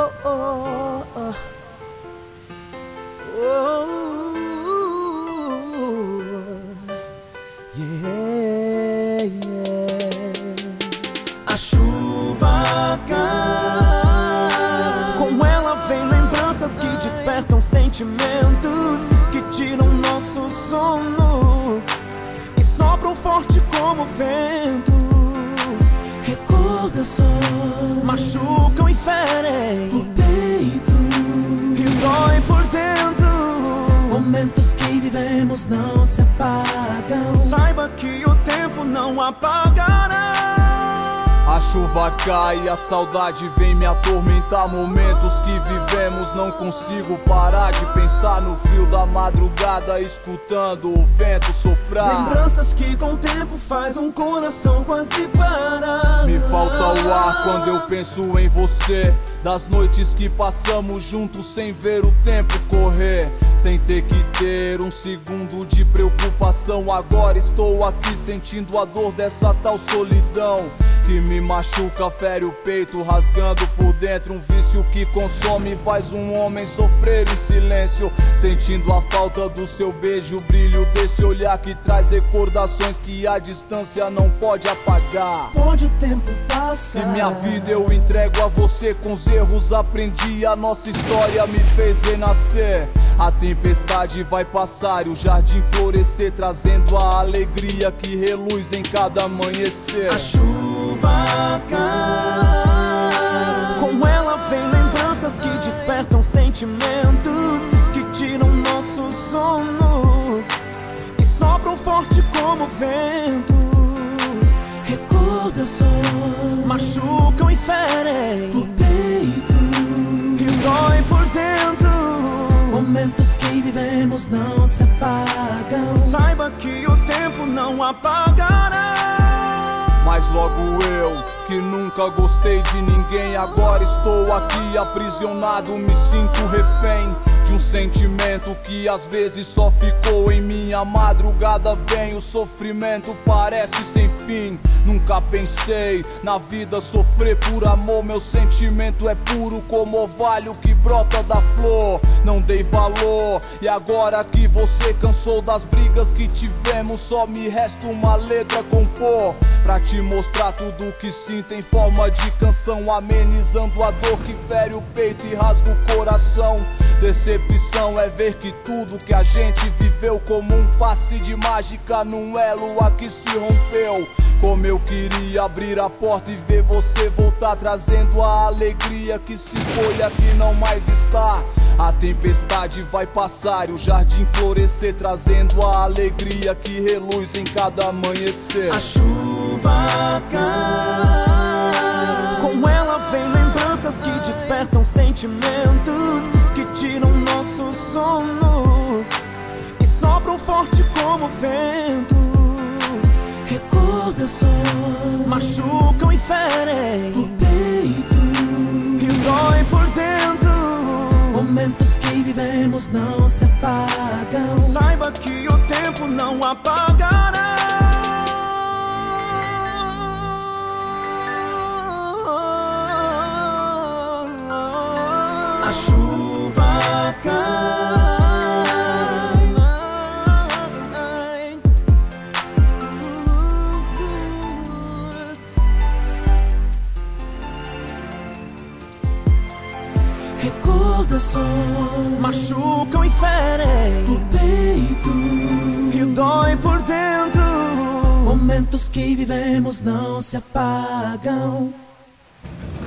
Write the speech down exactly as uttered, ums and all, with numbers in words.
oh, oh, oh. Oh, yeah, yeah. A chuva cai, com ela vem lembranças que despertam sentimentos que tiram nosso sono e sopram forte como vento. Recordações machucam e ferem o peito e dói por dentro. Momentos que vivemos não se apagam. Saiba que o tempo não apagará. A chuva cai, a saudade vem me atormentar. Momentos que vivemos, não consigo parar de pensar no frio da madrugada, escutando o vento soprar. Lembranças que com o tempo faz um coração quase parar. Me falta o ar quando eu penso em você, das noites que passamos juntos sem ver o tempo correr, sem ter que ter um segundo de preocupação. Agora estou aqui sentindo a dor dessa tal solidão que me machuca, fere o peito, rasgando por dentro. Um vício que consome e faz um homem sofrer em silêncio, sentindo a falta do seu beijo, o brilho desse olhar que traz recordações que a distância não pode apagar. Pode o tempo passar, e minha vida eu entrego a você. Com os erros aprendi, a nossa história me fez renascer. A tempestade vai passar e o jardim florescer, trazendo a alegria que reluz em cada amanhecer. A chuva cai, com ela vem lembranças que despertam sentimentos que tiram nosso sono e sopram forte como vento. Recordações machucam e ferem o peito e dói por dentro. Momentos que vivemos não se apagam. Saiba que o tempo não apagará. Mas logo eu, que nunca gostei de ninguém, agora estou aqui aprisionado, me sinto refém de um sentimento que às vezes só ficou em mim. A madrugada vem, o sofrimento parece sem fim. Nunca pensei na vida sofrer por amor. Meu sentimento é puro como orvalho que brota da flor. Não dei valor, e agora que você cansou das brigas que tivemos, só me resta uma letra a compor, pra te mostrar tudo que sinto em forma de canção, amenizando a dor que fere o peito e rasga o coração. Decepção é ver que tudo que a gente viveu, como um passe de mágica num elo aqui se rompeu. Como eu queria abrir a porta e ver você voltar, trazendo a alegria que se foi aqui não mais está. A tempestade vai passar e o jardim florescer, trazendo a alegria que reluz em cada amanhecer. A chuva cai, com ela vem lembranças que despertam sentimentos que tiram nosso sono e sopram forte como vento. Recordações machucam e ferem o peito e dói por dentro. Momentos que vivemos não se apagam. Saiba que o tempo não apagará. A chuva cai. Recordações machucam e ferem o peito e dói por dentro. Momentos que vivemos não se apagam.